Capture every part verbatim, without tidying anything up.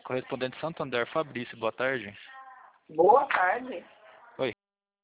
Correspondente Santander, Fabrício, boa tarde. Boa tarde. Oi.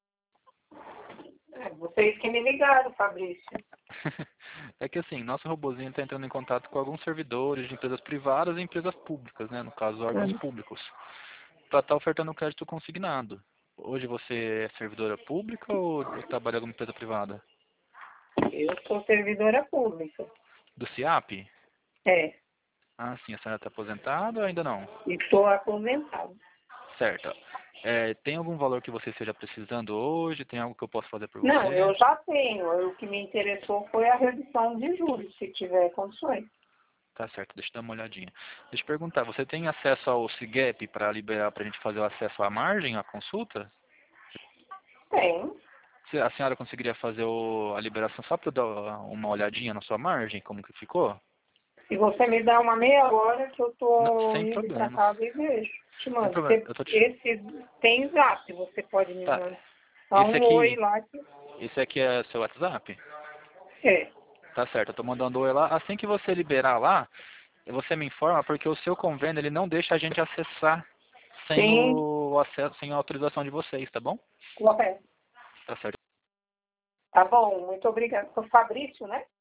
É, vocês que me ligaram, Fabrício. É que assim, nosso robozinho está entrando em contato com alguns servidores de empresas privadas e empresas públicas, né? No caso, órgãos Hum. públicos, para estar ofertando crédito consignado. Hoje você é servidora pública ou trabalha em alguma empresa privada? Eu sou servidora pública. Do SIAP? É, Ah, sim, a senhora está aposentada ou ainda não? e estou aposentada. Certo. É, tem algum valor que você esteja precisando hoje? Tem algo que eu possa fazer por Não, você? eu já tenho. O que me interessou foi a redução de juros, se tiver condições. Tá certo, deixa eu dar uma olhadinha. Deixa eu perguntar, você tem acesso ao SIGEP para liberar, para a gente fazer o acesso à margem, à consulta? Tem. Se a senhora conseguiria fazer o, a liberação só para eu dar uma olhadinha na sua margem, como que ficou? Se você me dá uma meia hora que eu Não, tô sem indo para problemas. casa e vejo. Te Sem mando. problema. Você- Eu tô te... Esse tem zap, você pode me Tá. mandar. Dá Esse um oi aqui, lá que esse aqui é seu WhatsApp? é. Tá certo, eu tô mandando oi lá. Assim que você liberar lá, você me informa, porque o seu convênio ele não deixa a gente acessar sem Sim, o acesso, sem a autorização de vocês, tá bom? correto. Tá certo. Tá bom, muito obrigada. Sou Fabrício, né?